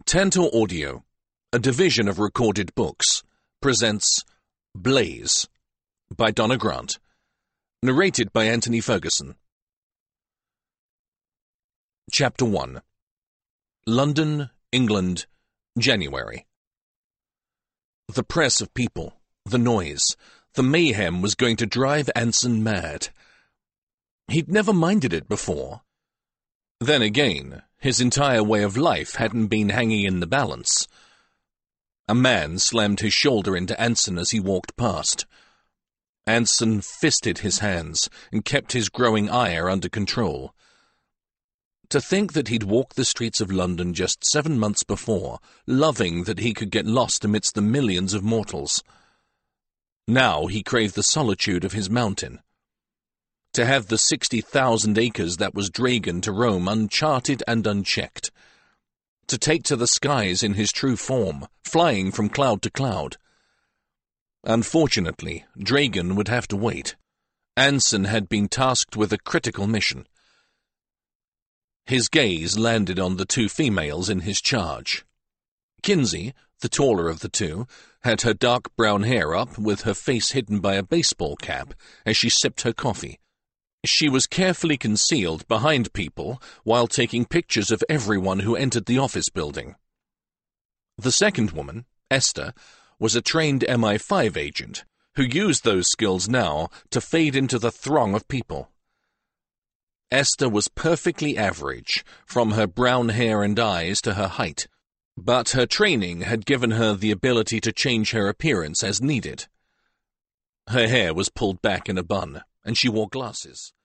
Tantor Audio, a division of Recorded Books, presents Blaze by Donna Grant, narrated by Anthony Ferguson. Chapter 1. London, England, January. The press of people, the noise, the mayhem was going to drive Anson mad. He'd never minded it before. Then again, his entire way of life hadn't been hanging in the balance. A man slammed his shoulder into Anson as he walked past. Anson fisted his hands and kept his growing ire under control. To think that he'd walked the streets of London just 7 months before, loving that he could get lost amidst the millions of mortals. Now he craved the solitude of his mountain. To have the 60,000 acres that was Dragon to roam uncharted and unchecked. To take to the skies in his true form, flying from cloud to cloud. Unfortunately, Dragon would have to wait. Anson had been tasked with a critical mission. His gaze landed on the 2 females in his charge. Kinsey, the taller of the 2, had her dark brown hair up with her face hidden by a baseball cap as she sipped her coffee. She was carefully concealed behind people while taking pictures of everyone who entered the office building. The second woman, Esther, was a trained MI5 agent who used those skills now to fade into the throng of people. Esther was perfectly average, from her brown hair and eyes to her height, but her training had given her the ability to change her appearance as needed. Her hair was pulled back in a bun, and she wore glasses.